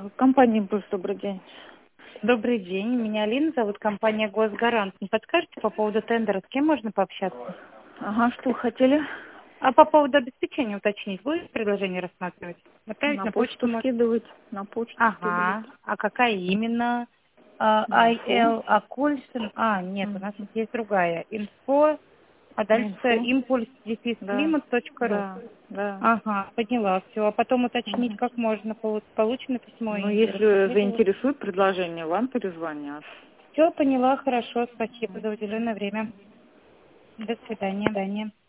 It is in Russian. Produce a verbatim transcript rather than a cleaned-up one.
Компания «Импульс», добрый день. Добрый день, меня Алина зовут, компания «Госгарант». Не подскажете по поводу тендера, с кем можно пообщаться? Ага, что вы хотели? А по поводу обеспечения уточнить, будете предложение рассматривать? Отправить На на почту почту можно? скидывать, на почту Ага, скидывать. а какая именно? А, На инфо. ай эл Акульсин, а, нет, у нас Мгм. есть другая. Инфо, а дальше Инфо. импульс дефис Да, климат точка ру. да, да. Ага, поняла, все. А потом уточнить, Мгм. как можно. Полу- Получено письмо Ну, и если распределение. заинтересует предложение, вам перезвонят. Все, поняла, хорошо, спасибо за уделенное время. До свидания. До свидания.